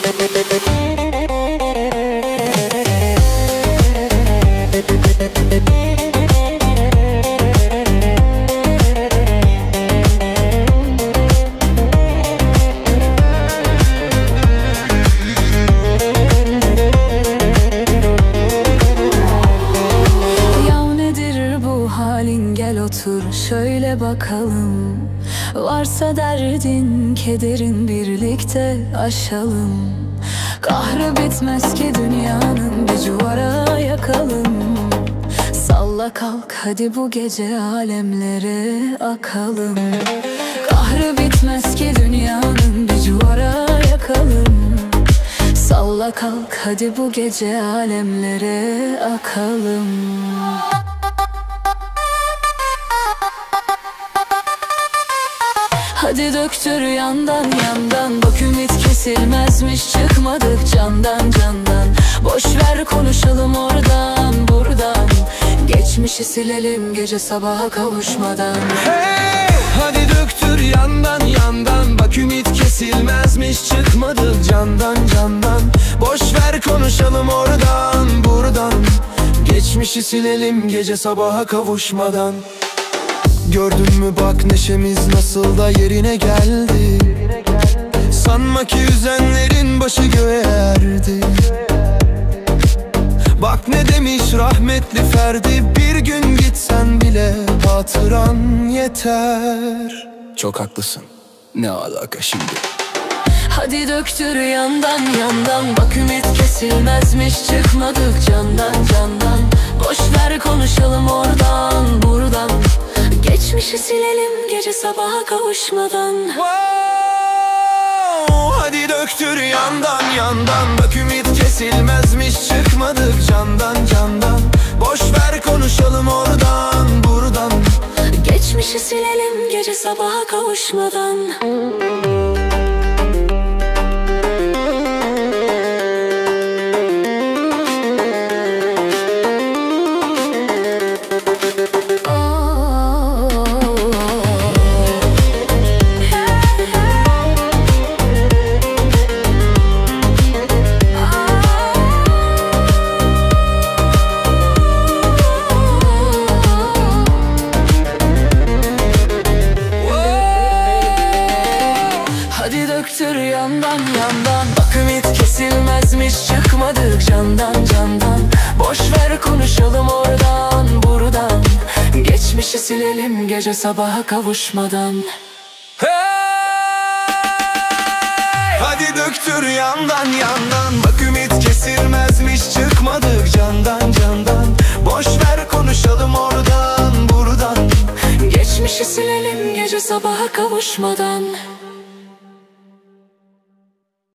Gel otur şöyle bakalım. Varsa derdin, kederin birlikte aşalım. Kahrı bitmez ki dünyanın, bir cuvara yakalım. Salla kalk hadi bu gece alemlere akalım. Kahrı bitmez ki dünyanın, bir cuvara yakalım. Salla kalk hadi bu gece alemlere akalım. Hadi döktür yandan yandan, bak ümit kesilmezmiş, çıkmadık candan candan. Boş ver konuşalım oradan buradan, geçmişi silelim gece sabaha kavuşmadan. Hey! Hadi döktür yandan yandan, bak ümit kesilmezmiş, çıkmadık candan candan. Boş ver konuşalım oradan buradan, geçmişi silelim gece sabaha kavuşmadan. Gördün mü bak neşemiz nasıl da yerine geldi. Sanma ki üzenlerin başı göğe erdi. Bak ne demiş rahmetli Ferdi, bir gün gitsen bile hatıran yeter. Çok haklısın, ne alaka şimdi? Hadi döktür yandan yandan, bak ümit kesilmezmiş, çıkmadık candan candan. Boş ver konuşalım oradan buradan, geçmişi silelim gece sabaha kavuşmadan. Hadi döktür yandan yandan, bak ümit kesilmezmiş, çıkmadık candan candan. Boş ver konuşalım oradan buradan, geçmişi silelim gece sabaha kavuşmadan. Hadi döktür yandan yandan, bak ümit kesilmezmiş, çıkmadık candan candan. Boş ver konuşalım oradan buradan, geçmişi silelim gece sabaha kavuşmadan. Hey! Hadi döktür yandan yandan, bak ümit kesilmezmiş, çıkmadık candan candan. Boş ver konuşalım oradan buradan, geçmişi silelim gece sabaha kavuşmadan.